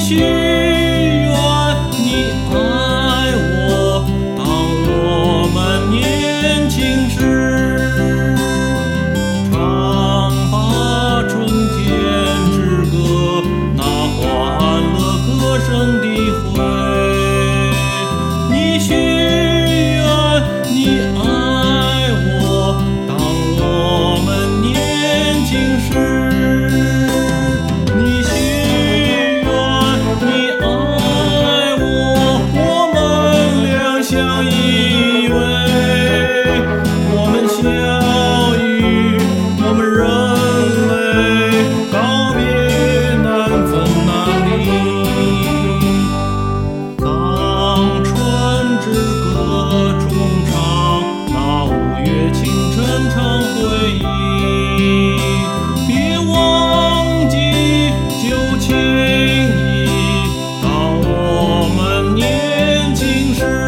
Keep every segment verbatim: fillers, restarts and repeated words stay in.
许愿你爱我，当我们年轻时，唱把春天之歌，那欢乐歌声的会。你许愿你爱我，当我们年轻时。相依偎，我们相遇，我们人类告别难分难离。当春之歌中唱，那五月清晨常回忆，别忘记旧情谊，当我们年轻时。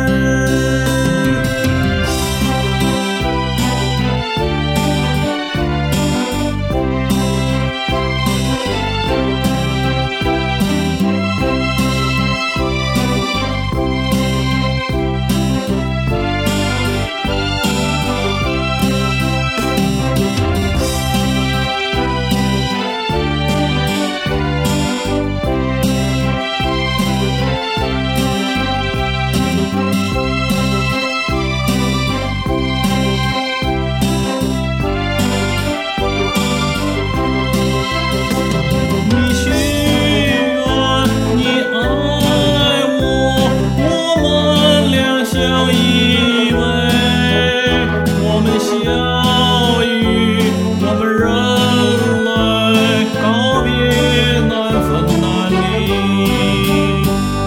相依偎，我们相遇，我们人类告别难分难离。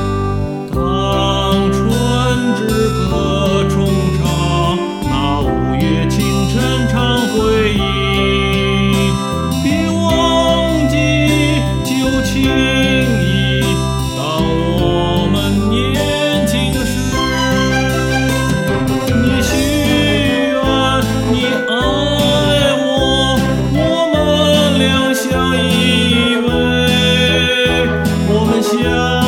当春之歌重唱，那五月清晨常回忆，别忘记旧情谊，当我们年轻时。你爱我，我们俩相依偎，我们相